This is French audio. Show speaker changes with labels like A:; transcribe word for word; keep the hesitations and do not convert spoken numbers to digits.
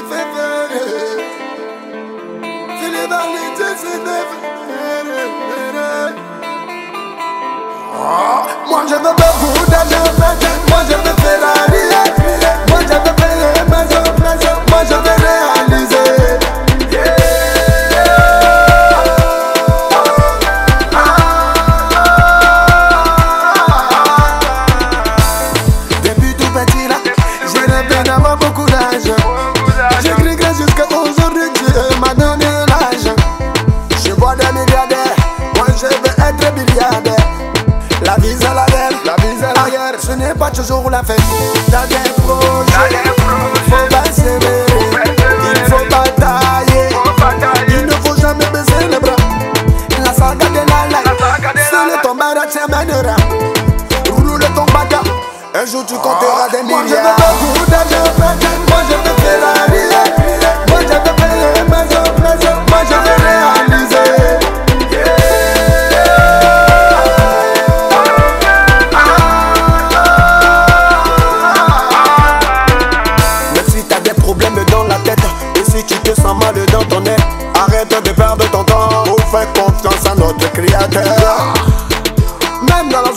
A: fait faire. C'est les valides, c'est des frères. Moi je veux beaucoup d'argent, moi je veux Ferrari. Moi je veux payer maison, maison, moi je veux réaliser. Depuis tout petit là, j'ai rêvé d'avoir beaucoup d'argent. J'ai cru que jusqu'à aujourd'hui Dieu m'a donné l'argent. Je vois des milliardaires, moi je veux être milliardaire. La vie c'est la guerre, la vie c'est la guerre. Ce n'est pas toujours la fête. T'as des projets, faut pas s'aimer, il faut batailler. Il ne faut jamais baisser les bras. La saga de la life, seul ton barat t'amènera. Roule ton baga, un jour tu compteras des milliards. Moi je veux beaucoup d'argent, moi je veux Ferrari. Moi je veux payer maison, maison, moi je veux réaliser. Tu te sens mal dans ton nez, arrête de perdre ton temps. Ou fais confiance à notre créateur. Même dans la